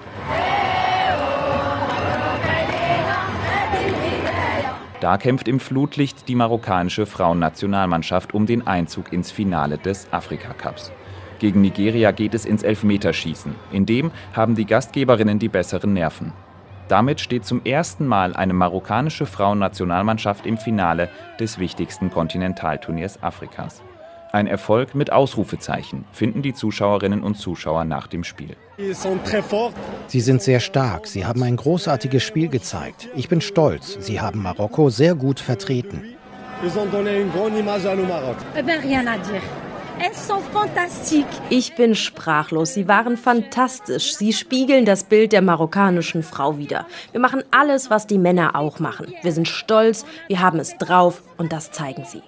Da kämpft im Flutlicht die marokkanische Frauennationalmannschaft um den Einzug ins Finale des Afrika-Cups. Gegen Nigeria geht es ins Elfmeterschießen. In dem haben die Gastgeberinnen die besseren Nerven. Damit steht zum ersten Mal eine marokkanische Frauennationalmannschaft im Finale des wichtigsten Kontinentalturniers Afrikas. Ein Erfolg mit Ausrufezeichen, finden die Zuschauerinnen und Zuschauer nach dem Spiel. Sie sind sehr stark, sie haben ein großartiges Spiel gezeigt. Ich bin stolz, sie haben Marokko sehr gut vertreten. Ich bin sprachlos. Sie waren fantastisch. Sie spiegeln das Bild der marokkanischen Frau wider. Wir machen alles, was die Männer auch machen. Wir sind stolz, wir haben es drauf und das zeigen sie.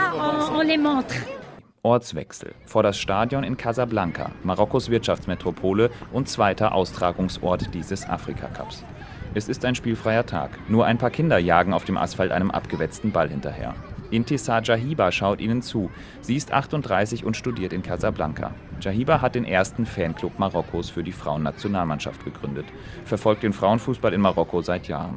Ortswechsel vor das Stadion in Casablanca, Marokkos Wirtschaftsmetropole und zweiter Austragungsort dieses Afrika-Cups. Es ist ein spielfreier Tag. Nur ein paar Kinder jagen auf dem Asphalt einem abgewetzten Ball hinterher. Intisar Jahiba schaut ihnen zu. Sie ist 38 und studiert in Casablanca. Jahiba hat den ersten Fanclub Marokkos für die Frauennationalmannschaft gegründet, verfolgt den Frauenfußball in Marokko seit Jahren.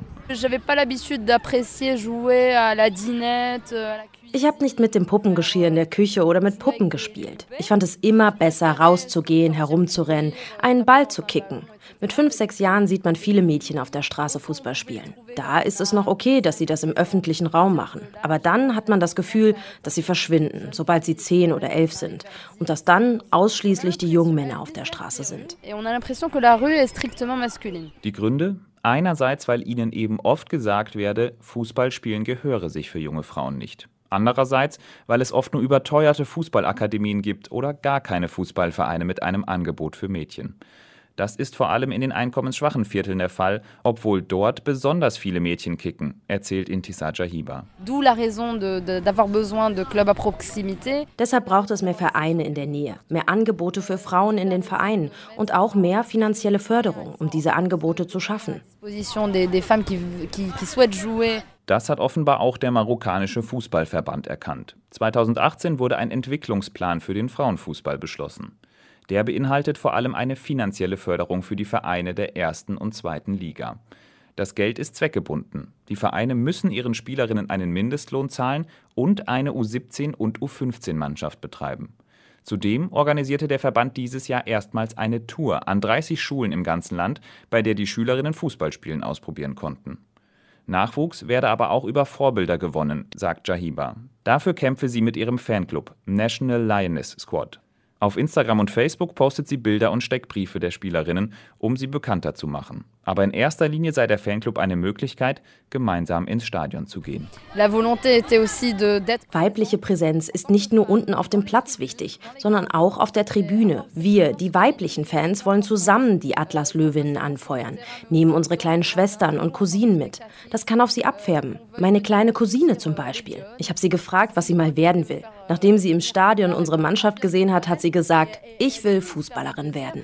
Ich habe nicht mit dem Puppengeschirr in der Küche oder mit Puppen gespielt. Ich fand es immer besser, rauszugehen, herumzurennen, einen Ball zu kicken. Mit 5, 6 Jahren sieht man viele Mädchen auf der Straße Fußball spielen. Da ist es noch okay, dass sie das im öffentlichen Raum machen. Aber dann hat man das Gefühl, dass sie verschwinden, sobald sie 10 oder 11 sind. Und dass dann ausschließlich die jungen Männer auf der Straße sind. Die Gründe? Einerseits, weil ihnen eben oft gesagt werde, Fußball spielen gehöre sich für junge Frauen nicht. Andererseits, weil es oft nur überteuerte Fußballakademien gibt oder gar keine Fußballvereine mit einem Angebot für Mädchen. Das ist vor allem in den einkommensschwachen Vierteln der Fall, obwohl dort besonders viele Mädchen kicken, erzählt Intisar Jahiba. Deshalb braucht es mehr Vereine in der Nähe, mehr Angebote für Frauen in den Vereinen und auch mehr finanzielle Förderung, um diese Angebote zu schaffen. Das hat offenbar auch der marokkanische Fußballverband erkannt. 2018 wurde ein Entwicklungsplan für den Frauenfußball beschlossen. Der beinhaltet vor allem eine finanzielle Förderung für die Vereine der 1. und 2. Liga. Das Geld ist zweckgebunden. Die Vereine müssen ihren Spielerinnen einen Mindestlohn zahlen und eine U17- und U15-Mannschaft betreiben. Zudem organisierte der Verband dieses Jahr erstmals eine Tour an 30 Schulen im ganzen Land, bei der die Schülerinnen Fußballspielen ausprobieren konnten. Nachwuchs werde aber auch über Vorbilder gewonnen, sagt Jahiba. Dafür kämpfe sie mit ihrem Fanclub National Lioness Squad. Auf Instagram und Facebook postet sie Bilder und Steckbriefe der Spielerinnen, um sie bekannter zu machen. Aber in erster Linie sei der Fanclub eine Möglichkeit, gemeinsam ins Stadion zu gehen. Weibliche Präsenz ist nicht nur unten auf dem Platz wichtig, sondern auch auf der Tribüne. Wir, die weiblichen Fans, wollen zusammen die Atlas-Löwinnen anfeuern, nehmen unsere kleinen Schwestern und Cousinen mit. Das kann auf sie abfärben. Meine kleine Cousine zum Beispiel. Ich habe sie gefragt, was sie mal werden will. Nachdem sie im Stadion unsere Mannschaft gesehen hat, hat sie gesagt, ich will Fußballerin werden.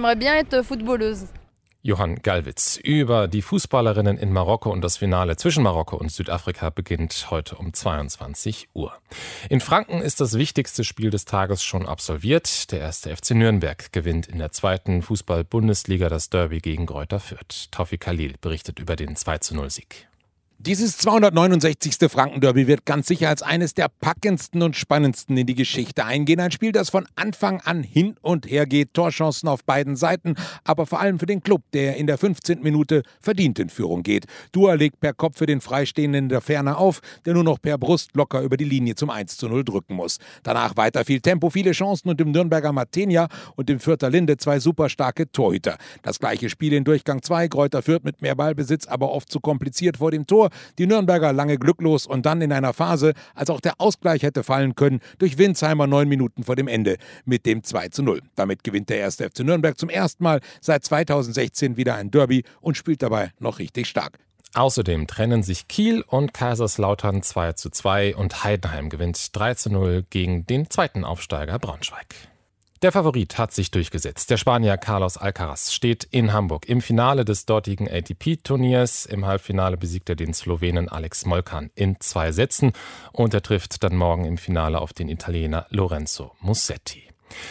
Johann Gallwitz über die Fußballerinnen in Marokko und das Finale zwischen Marokko und Südafrika beginnt heute um 22 Uhr. In Franken ist das wichtigste Spiel des Tages schon absolviert. Der 1. FC Nürnberg gewinnt in der 2. Fußball-Bundesliga das Derby gegen Greuther Fürth. Tawfik Khalil berichtet über den 2:0-Sieg. Dieses 269. Franken-Derby wird ganz sicher als eines der packendsten und spannendsten in die Geschichte eingehen. Ein Spiel, das von Anfang an hin und her geht. Torchancen auf beiden Seiten, aber vor allem für den Club, der in der 15. Minute verdient in Führung geht. Dua legt per Kopf für den Freistehenden in der Ferne auf, der nur noch per Brust locker über die Linie zum 1:0 drücken muss. Danach weiter viel Tempo, viele Chancen und im Nürnberger Matenia und im Fürther Linde 2 super starke Torhüter. Das gleiche Spiel in Durchgang 2, Greuther Fürth mit mehr Ballbesitz, aber oft zu kompliziert vor dem Tor. Die Nürnberger lange glücklos und dann in einer Phase, als auch der Ausgleich hätte fallen können, durch Winsheimer 9 Minuten vor dem Ende mit dem 2:0. Damit gewinnt der 1. FC Nürnberg zum ersten Mal seit 2016 wieder ein Derby und spielt dabei noch richtig stark. Außerdem trennen sich Kiel und Kaiserslautern 2:2 und Heidenheim gewinnt 3:0 gegen den zweiten Aufsteiger Braunschweig. Der Favorit hat sich durchgesetzt. Der Spanier Carlos Alcaraz steht in Hamburg im Finale des dortigen ATP-Turniers. Im Halbfinale besiegt er den Slowenen Alex Molcan in 2 Sätzen und er trifft dann morgen im Finale auf den Italiener Lorenzo Musetti.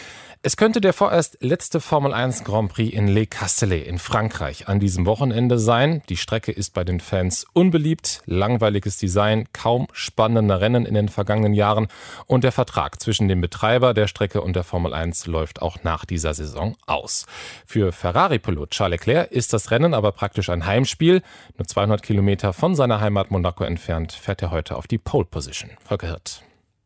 Es könnte der vorerst letzte Formel 1 Grand Prix in Les Castellets in Frankreich an diesem Wochenende sein. Die Strecke ist bei den Fans unbeliebt, langweiliges Design, kaum spannende Rennen in den vergangenen Jahren und der Vertrag zwischen dem Betreiber der Strecke und der Formel 1 läuft auch nach dieser Saison aus. Für Ferrari-Pilot Charles Leclerc ist das Rennen aber praktisch ein Heimspiel. Nur 200 Kilometer von seiner Heimat Monaco entfernt fährt er heute auf die Pole Position. Volker Hirt.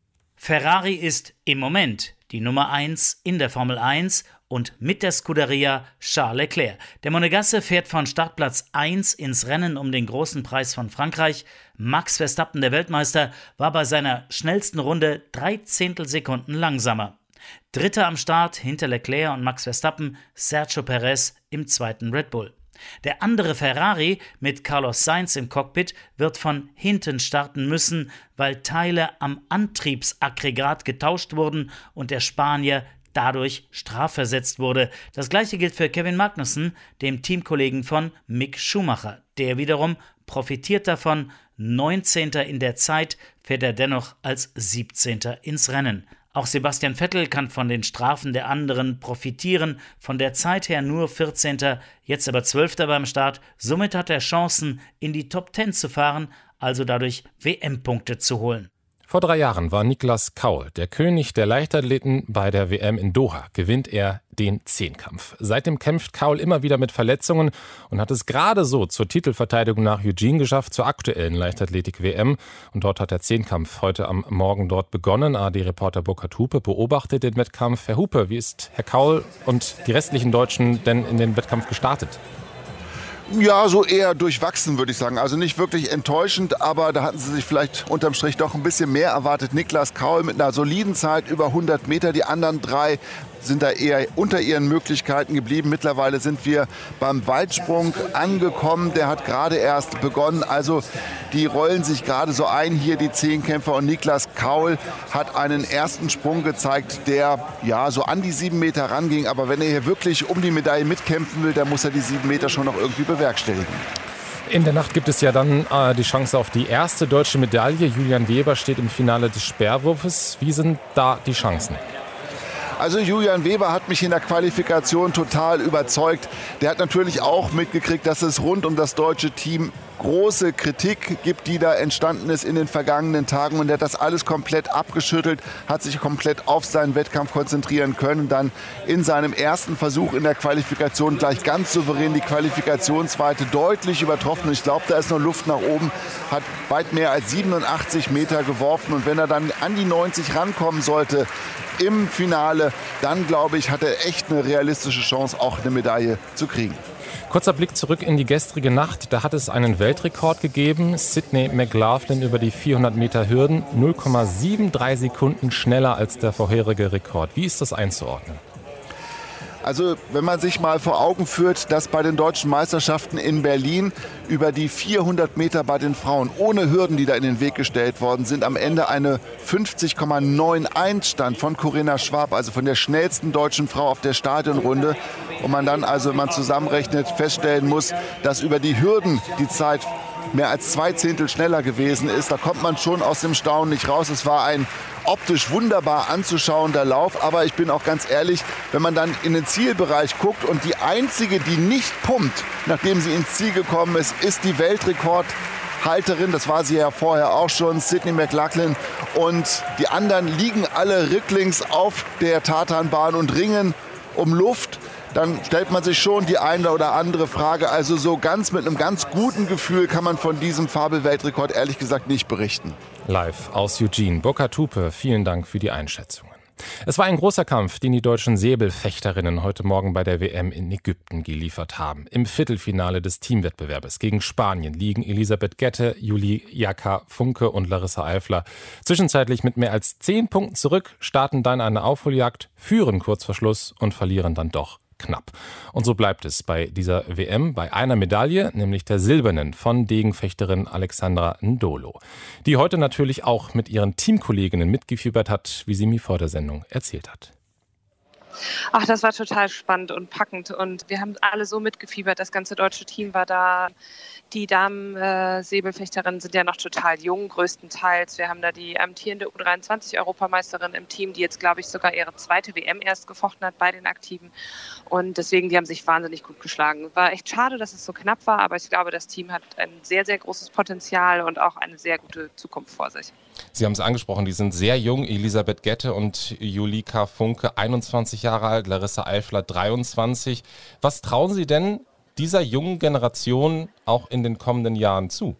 Ferrari ist im Moment die Nummer 1 in der Formel 1 und mit der Scuderia Charles Leclerc. Der Monegasse fährt von Startplatz 1 ins Rennen um den großen Preis von Frankreich. Max Verstappen, der Weltmeister, war bei seiner schnellsten Runde 0,3 Sekunden langsamer. Dritter am Start hinter Leclerc und Max Verstappen, Sergio Perez im zweiten Red Bull. Der andere Ferrari mit Carlos Sainz im Cockpit wird von hinten starten müssen, weil Teile am Antriebsaggregat getauscht wurden und der Spanier dadurch strafversetzt wurde. Das gleiche gilt für Kevin Magnussen, dem Teamkollegen von Mick Schumacher. Der wiederum profitiert davon. 19. in der Zeit, fährt er dennoch als 17. ins Rennen. Auch Sebastian Vettel kann von den Strafen der anderen profitieren, von der Zeit her nur 14., jetzt aber 12. beim Start. Somit hat er Chancen, in die Top 10 zu fahren, also dadurch WM-Punkte zu holen. Vor 3 Jahren war Niklas Kaul der König der Leichtathleten. Bei der WM in Doha gewinnt er den Zehnkampf. Seitdem kämpft Kaul immer wieder mit Verletzungen und hat es gerade so zur Titelverteidigung nach Eugene geschafft, zur aktuellen Leichtathletik-WM. Und dort hat der Zehnkampf heute am Morgen dort begonnen. ARD-Reporter Burkhard Hupe beobachtet den Wettkampf. Herr Hupe, wie ist Herr Kaul und die restlichen Deutschen denn in den Wettkampf gestartet? Ja, so eher durchwachsen, würde ich sagen. Also nicht wirklich enttäuschend, aber da hatten sie sich vielleicht unterm Strich doch ein bisschen mehr erwartet. Niklas Kaul mit einer soliden Zeit über 100 Meter. Die anderen 3 sind da eher unter ihren Möglichkeiten geblieben. Mittlerweile sind wir beim Weitsprung angekommen. Der hat gerade erst begonnen. Also die rollen sich gerade so ein hier, die Zehnkämpfer. Und Niklas Kaul hat einen ersten Sprung gezeigt, der ja so an die 7 Meter ranging. Aber wenn er hier wirklich um die Medaille mitkämpfen will, dann muss er die 7 Meter schon noch irgendwie bewerkstelligen. In der Nacht gibt es ja dann die Chance auf die erste deutsche Medaille. Julian Weber steht im Finale des Speerwurfes. Wie sind da die Chancen? Also Julian Weber hat mich in der Qualifikation total überzeugt. Der hat natürlich auch mitgekriegt, dass es rund um das deutsche Team große Kritik gibt, die da entstanden ist in den vergangenen Tagen. Und er hat das alles komplett abgeschüttelt, hat sich komplett auf seinen Wettkampf konzentrieren können. Und dann in seinem ersten Versuch in der Qualifikation gleich ganz souverän die Qualifikationsweite deutlich übertroffen. Ich glaube, da ist noch Luft nach oben, hat weit mehr als 87 Meter geworfen. Und wenn er dann an die 90 rankommen sollte im Finale, dann glaube ich, hat er echt eine realistische Chance, auch eine Medaille zu kriegen. Kurzer Blick zurück in die gestrige Nacht. Da hat es einen Weltrekord gegeben. Sydney McLaughlin über die 400 Meter Hürden. 0,73 Sekunden schneller als der vorherige Rekord. Wie ist das einzuordnen? Also wenn man sich mal vor Augen führt, dass bei den deutschen Meisterschaften in Berlin über die 400 Meter bei den Frauen ohne Hürden, die da in den Weg gestellt worden sind, am Ende eine 50,91 stand von Corinna Schwab, also von der schnellsten deutschen Frau auf der Stadionrunde. Und man dann also, wenn man zusammenrechnet, feststellen muss, dass über die Hürden die Zeit mehr als 2 Zehntel schneller gewesen ist. Da kommt man schon aus dem Staunen nicht raus. Es war ein optisch wunderbar anzuschauender Lauf. Aber ich bin auch ganz ehrlich, wenn man dann in den Zielbereich guckt und die einzige, die nicht pumpt, nachdem sie ins Ziel gekommen ist, ist die Weltrekordhalterin. Das war sie ja vorher auch schon, Sydney McLaughlin. Und die anderen liegen alle rücklings auf der Tatanbahn und ringen um Luft. Dann stellt man sich schon die eine oder andere Frage. Also so ganz mit einem ganz guten Gefühl kann man von diesem Fabel-Weltrekord ehrlich gesagt nicht berichten. Live aus Eugene. Burkhard Hupe, vielen Dank für die Einschätzungen. Es war ein großer Kampf, den die deutschen Säbelfechterinnen heute Morgen bei der WM in Ägypten geliefert haben. Im Viertelfinale des Teamwettbewerbes gegen Spanien liegen Elisabeth Gette, Julika Funke und Larissa Eifler zwischenzeitlich mit mehr als 10 Punkten zurück, starten dann eine Aufholjagd, führen kurz vor Schluss und verlieren dann doch knapp. Und so bleibt es bei dieser WM bei einer Medaille, nämlich der silbernen von Degenfechterin Alexandra Ndolo, die heute natürlich auch mit ihren Teamkolleginnen mitgefiebert hat, wie sie mir vor der Sendung erzählt hat. Ach, das war total spannend und packend und wir haben alle so mitgefiebert. Das ganze deutsche Team war da. Die Damen-Säbelfechterinnen sind ja noch total jung, größtenteils. Wir haben da die amtierende U23-Europameisterin im Team, die jetzt, glaube ich, sogar ihre zweite WM erst gefochten hat bei den Aktiven. Und deswegen, die haben sich wahnsinnig gut geschlagen. War echt schade, dass es so knapp war, aber ich glaube, das Team hat ein sehr, sehr großes Potenzial und auch eine sehr gute Zukunft vor sich. Sie haben es angesprochen, die sind sehr jung. Elisabeth Gette und Julika Funke, 21 Jahre alt, Larissa Eifler, 23. Was trauen Sie denn dieser jungen Generation auch in den kommenden Jahren zu?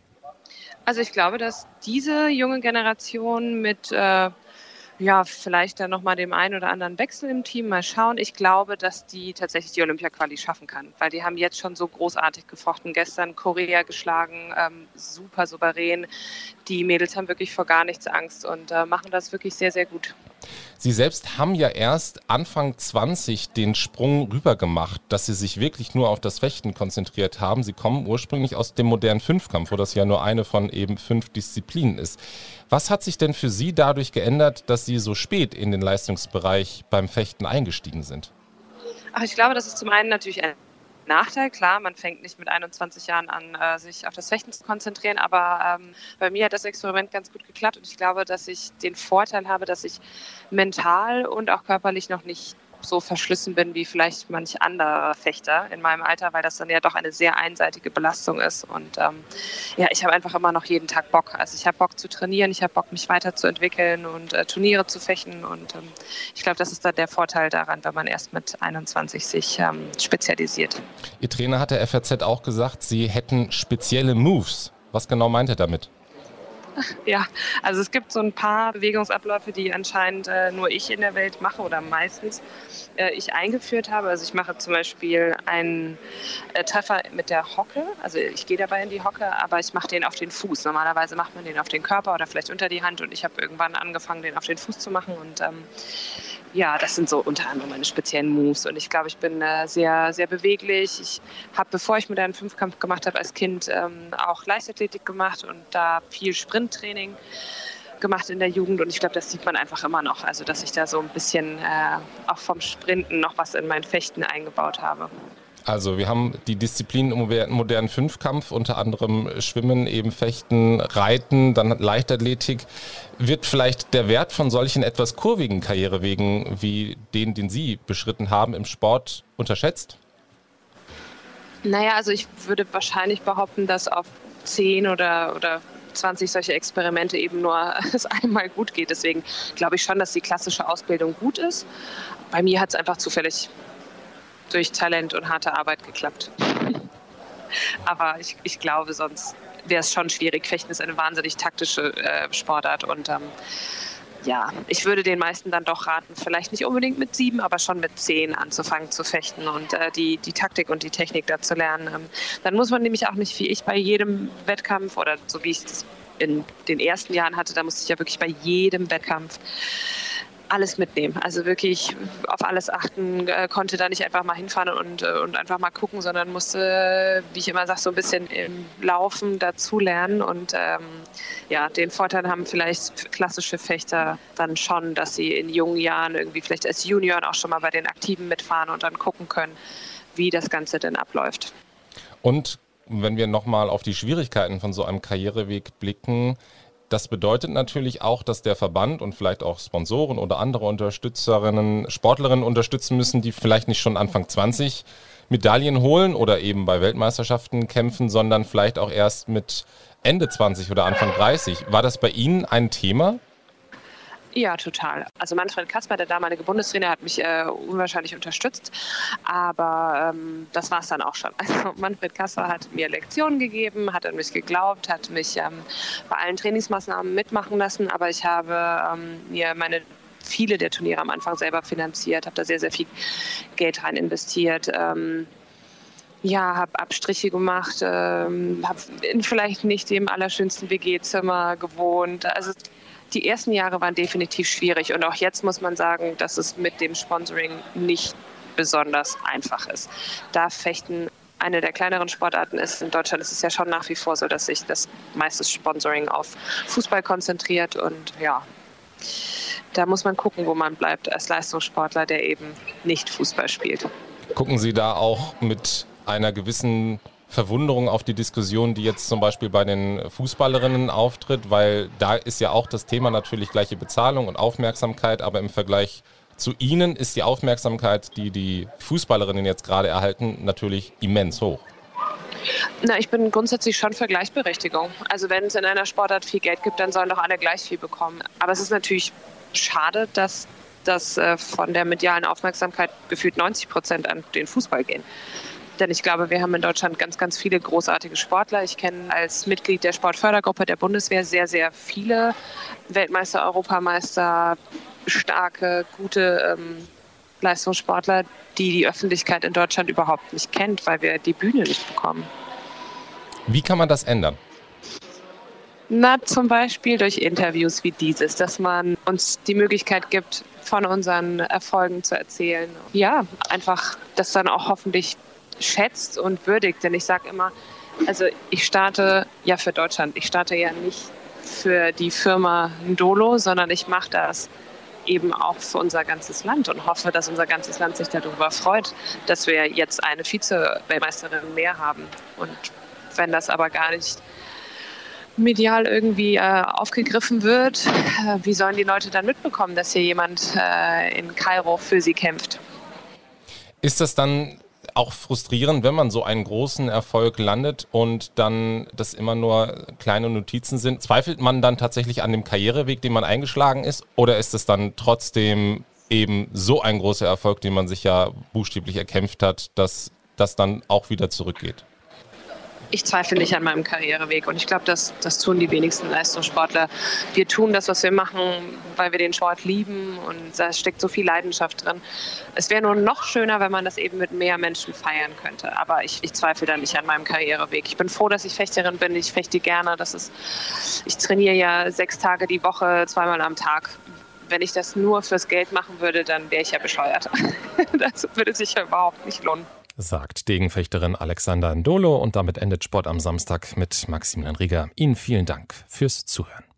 Also ich glaube, dass diese junge Generation mit vielleicht dann nochmal dem einen oder anderen Wechsel im Team mal schauen. Ich glaube, dass die tatsächlich die Olympia-Quali schaffen kann, weil die haben jetzt schon so großartig gefochten. Gestern Korea geschlagen, super souverän. Die Mädels haben wirklich vor gar nichts Angst und machen das wirklich sehr, sehr gut. Sie selbst haben ja erst Anfang 20 den Sprung rüber gemacht, dass Sie sich wirklich nur auf das Fechten konzentriert haben. Sie kommen ursprünglich aus dem modernen Fünfkampf, wo das ja nur eine von eben 5 Disziplinen ist. Was hat sich denn für Sie dadurch geändert, dass Sie so spät in den Leistungsbereich beim Fechten eingestiegen sind? Ach, ich glaube, das ist zum einen natürlich ein Nachteil. Klar, man fängt nicht mit 21 Jahren an, sich auf das Fechten zu konzentrieren, aber bei mir hat das Experiment ganz gut geklappt und ich glaube, dass ich den Vorteil habe, dass ich mental und auch körperlich noch nicht so verschlissen bin wie vielleicht manch anderer Fechter in meinem Alter, weil das dann ja doch eine sehr einseitige Belastung ist und ich habe einfach immer noch jeden Tag Bock. Also ich habe Bock zu trainieren, ich habe Bock, mich weiterzuentwickeln und Turniere zu fechten und ich glaube, das ist dann der Vorteil daran, wenn man erst mit 21 sich spezialisiert. Ihr Trainer hat der FAZ auch gesagt, Sie hätten spezielle Moves. Was genau meint er damit? Ja, also es gibt so ein paar Bewegungsabläufe, die anscheinend nur ich in der Welt mache oder meistens ich eingeführt habe. Also ich mache zum Beispiel einen Treffer mit der Hocke, also ich gehe dabei in die Hocke, aber ich mache den auf den Fuß. Normalerweise macht man den auf den Körper oder vielleicht unter die Hand und ich habe irgendwann angefangen, den auf den Fuß zu machen und das sind so unter anderem meine speziellen Moves und ich glaube, ich bin sehr, sehr beweglich. Ich habe, bevor ich modernen Fünfkampf gemacht habe, als Kind auch Leichtathletik gemacht und da viel Sprinttraining gemacht in der Jugend und ich glaube, das sieht man einfach immer noch, also dass ich da so ein bisschen auch vom Sprinten noch was in mein Fechten eingebaut habe. Also wir haben die Disziplinen im modernen Fünfkampf, unter anderem Schwimmen, eben Fechten, Reiten, dann Leichtathletik. Wird vielleicht der Wert von solchen etwas kurvigen Karrierewegen wie den Sie beschritten haben im Sport unterschätzt? Naja, also ich würde wahrscheinlich behaupten, dass auf 10 oder 20 solche Experimente eben nur es einmal gut geht. Deswegen glaube ich schon, dass die klassische Ausbildung gut ist. Bei mir hat es einfach zufällig durch Talent und harte Arbeit geklappt. Aber ich glaube, sonst wäre es schon schwierig. Fechten ist eine wahnsinnig taktische Sportart und ja, ich würde den meisten dann doch raten, vielleicht nicht unbedingt mit 7, aber schon mit 10 anzufangen zu fechten und die Taktik und die Technik da zu lernen. Dann muss man nämlich auch nicht, wie ich bei jedem Wettkampf oder so wie ich es in den ersten Jahren hatte, da musste ich ja wirklich bei jedem Wettkampf alles mitnehmen. Also wirklich auf alles achten, konnte da nicht einfach mal hinfahren und einfach mal gucken, sondern musste, wie ich immer sage, so ein bisschen im Laufen dazulernen. Und den Vorteil haben vielleicht klassische Fechter dann schon, dass sie in jungen Jahren irgendwie vielleicht als Junioren auch schon mal bei den Aktiven mitfahren und dann gucken können, wie das Ganze denn abläuft. Und wenn wir nochmal auf die Schwierigkeiten von so einem Karriereweg blicken, das bedeutet natürlich auch, dass der Verband und vielleicht auch Sponsoren oder andere Unterstützerinnen, Sportlerinnen unterstützen müssen, die vielleicht nicht schon Anfang 20 Medaillen holen oder eben bei Weltmeisterschaften kämpfen, sondern vielleicht auch erst mit Ende 20 oder Anfang 30. War das bei Ihnen ein Thema? Ja, total. Also Manfred Kasper, der damalige Bundestrainer, hat mich unwahrscheinlich unterstützt, aber das war es dann auch schon. Also Manfred Kasper hat mir Lektionen gegeben, hat an mich geglaubt, hat mich bei allen Trainingsmaßnahmen mitmachen lassen, aber ich habe mir viele der Turniere am Anfang selber finanziert, habe da sehr, sehr viel Geld rein investiert. Habe Abstriche gemacht, habe vielleicht nicht im allerschönsten WG-Zimmer gewohnt. Also die ersten Jahre waren definitiv schwierig und auch jetzt muss man sagen, dass es mit dem Sponsoring nicht besonders einfach ist. Da Fechten eine der kleineren Sportarten ist, in Deutschland ist es ja schon nach wie vor so, dass sich das meiste Sponsoring auf Fußball konzentriert und ja, da muss man gucken, wo man bleibt als Leistungssportler, der eben nicht Fußball spielt. Gucken Sie da auch mit einer gewissen Verwunderung auf die Diskussion, die jetzt zum Beispiel bei den Fußballerinnen auftritt, weil da ist ja auch das Thema natürlich gleiche Bezahlung und Aufmerksamkeit, aber im Vergleich zu Ihnen ist die Aufmerksamkeit, die die Fußballerinnen jetzt gerade erhalten, natürlich immens hoch. Ich bin grundsätzlich schon für Gleichberechtigung. Also wenn es in einer Sportart viel Geld gibt, dann sollen doch alle gleich viel bekommen. Aber es ist natürlich schade, dass von der medialen Aufmerksamkeit gefühlt 90% an den Fußball gehen. Denn ich glaube, wir haben in Deutschland ganz, ganz viele großartige Sportler. Ich kenne als Mitglied der Sportfördergruppe der Bundeswehr sehr, sehr viele Weltmeister, Europameister, starke, gute Leistungssportler, die Öffentlichkeit in Deutschland überhaupt nicht kennt, weil wir die Bühne nicht bekommen. Wie kann man das ändern? Zum Beispiel durch Interviews wie dieses, dass man uns die Möglichkeit gibt, von unseren Erfolgen zu erzählen. Ja, einfach das dann auch hoffentlich schätzt und würdigt, denn ich sage immer, also ich starte ja für Deutschland, ich starte ja nicht für die Firma Ndolo, sondern ich mache das eben auch für unser ganzes Land und hoffe, dass unser ganzes Land sich darüber freut, dass wir jetzt eine Vize-Weltmeisterin mehr haben. Und wenn das aber gar nicht medial irgendwie aufgegriffen wird, wie sollen die Leute dann mitbekommen, dass hier jemand in Kairo für sie kämpft? Ist das dann auch frustrierend, wenn man so einen großen Erfolg landet und dann das immer nur kleine Notizen sind? Zweifelt man dann tatsächlich an dem Karriereweg, den man eingeschlagen ist? Oder ist es dann trotzdem eben so ein großer Erfolg, den man sich ja buchstäblich erkämpft hat, dass das dann auch wieder zurückgeht? Ich zweifle nicht an meinem Karriereweg und ich glaube, das tun die wenigsten Leistungssportler. Wir tun das, was wir machen, weil wir den Sport lieben und da steckt so viel Leidenschaft drin. Es wäre nur noch schöner, wenn man das eben mit mehr Menschen feiern könnte, aber ich zweifle da nicht an meinem Karriereweg. Ich bin froh, dass ich Fechterin bin, ich fechte gerne. Ich trainiere ja 6 Tage die Woche, 2-mal am Tag. Wenn ich das nur fürs Geld machen würde, dann wäre ich ja bescheuert. Das würde sich ja überhaupt nicht lohnen. Sagt Degenfechterin Alexander Ndolo und damit endet Sport am Samstag mit Maximilian Rieger. Ihnen vielen Dank fürs Zuhören.